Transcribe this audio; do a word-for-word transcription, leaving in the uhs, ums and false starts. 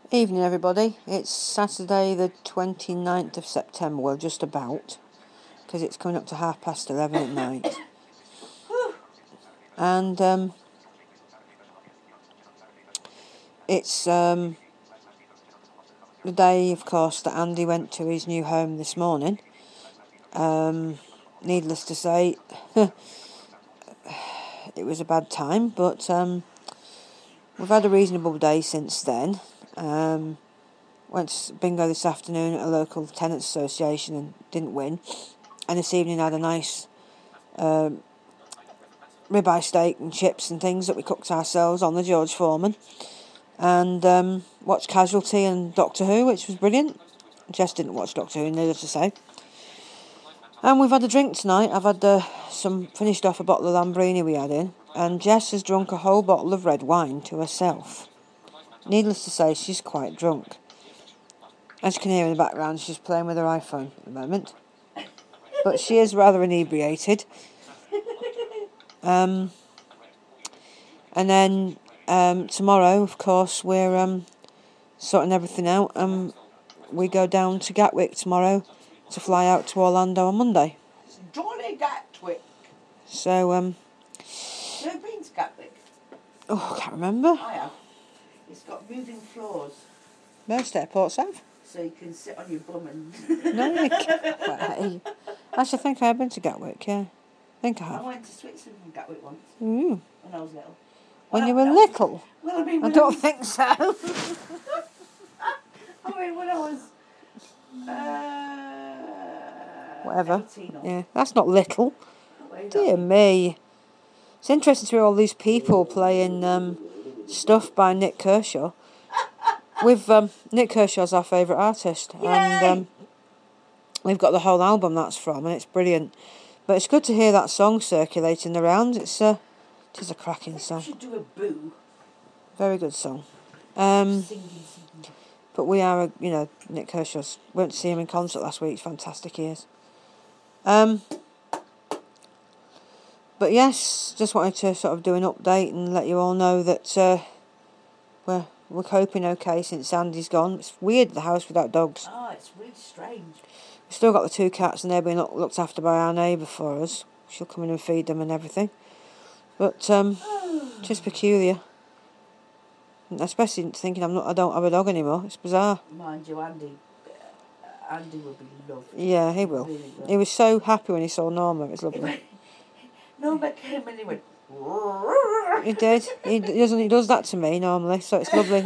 Evening everybody, it's Saturday the twenty-ninth of September, well just about, because it's coming up to half past eleven at night. And um, it's um, the day, of course, that Andy went to his new home this morning. Um, needless to say, it was a bad time, but um, we've had a reasonable day since then. Um, went to bingo this afternoon at a local tenants association and didn't win. And this evening had a nice um, ribeye steak and chips and things that we cooked ourselves on the George Foreman. And um, watched Casualty and Doctor Who, which was brilliant. Jess didn't watch Doctor Who, needless to say. And we've had a drink tonight. I've had uh, some finished off a bottle of Lambrini we had in. And Jess has drunk a whole bottle of red wine to herself. Needless to say, she's quite drunk. As you can hear in the background, she's playing with her iPhone at the moment. But she is rather inebriated. Um, and then um, tomorrow, of course, we're um, sorting everything out. And we go down to Gatwick tomorrow to fly out to Orlando on Monday. Jolly Gatwick. So, um... Have you been to Gatwick? Oh, I can't remember. I have. It's got moving floors. Most airports have. So you can sit on your bum and... No, you can't. Well, actually, I think I have been to Gatwick, yeah. I think I have. I went to Switzerland from Gatwick once. Mm. When I was little. When well, you were no, little? Well, I mean... I When don't I was, think so. I mean, when I was... Uh, Whatever. eighteen or... Yeah, that's not little. Well, Dear me. It's interesting to hear all these people playing um, stuff by Nick Kershaw. We've um, Nick Kershaw's our favourite artist. Yay! And um, we've got the whole album that's from, and it's brilliant. But it's good to hear that song circulating around. It's a, it is a cracking song. You should do a boo. Very good song. Um, Singing, singing. but we are, a, you know, Nick Kershaw's. Went to see him in concert last week. It's fantastic, he is. Um, but yes, just wanted to sort of do an update and let you all know that uh, we're, we're coping okay since Andy's gone. It's weird, the house without dogs. Oh, it's really strange. We've still got the two cats and they're being look, looked after by our neighbour for us. She'll come in and feed them and everything. But um, just peculiar. Especially thinking I'm not, I don't have a dog anymore. It's bizarre. Mind you, Andy, uh, Andy will be loved. Yeah, he will. Really will. He was so happy when he saw Norma. It was lovely. Norma came and he went... He did. He doesn't. He does that to me normally, so it's lovely.